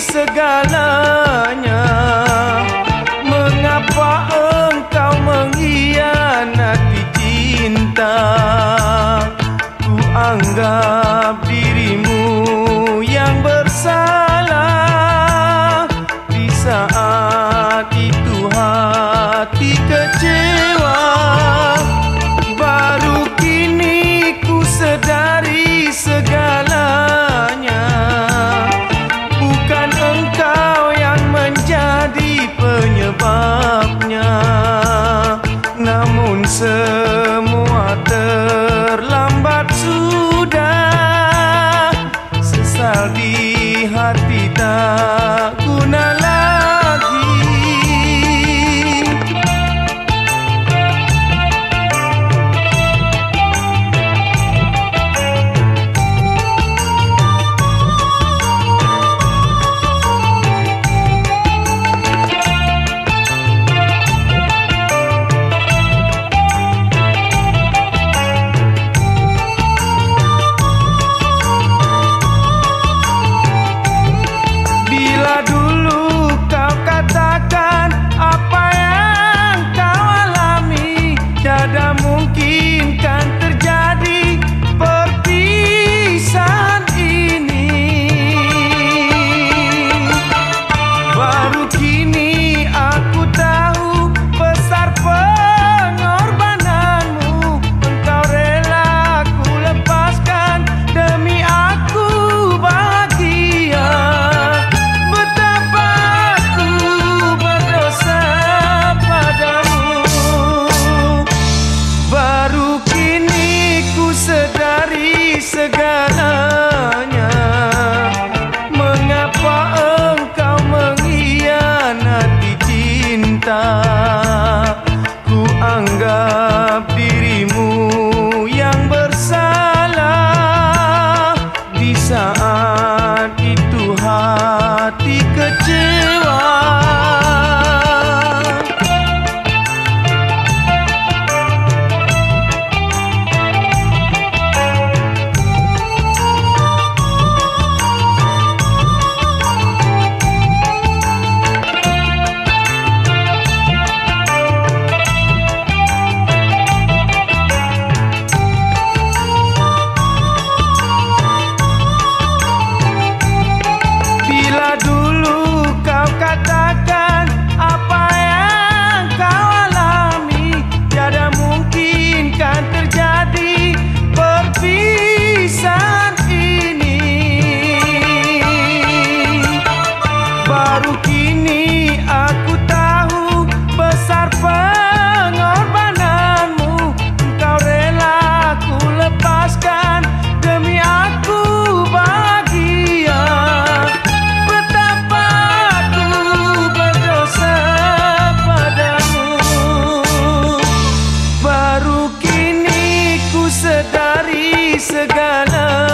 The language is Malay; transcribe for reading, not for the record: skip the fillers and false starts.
segalanya. Mengapa engkau mengkhianati cinta? Ku anggap dirimu yang bersalah. Di saat itu hati kecewa. Baru kini ku sedari segalanya. Bukan engkau yang menjadi penyebabnya. Namun semua terlambat sudah. Sesal di hati tak guna lagi. Segalanya. Mengapa engkau mengkhianati cinta? Ku anggap dirimu yang bersalah. Di saat itu hati kecewa. Baru kini aku tahu besar pengorbananmu. Engkau rela ku lepaskan demi aku bahagia. Betapa aku berdosa padamu. Baru kini ku sedari segala.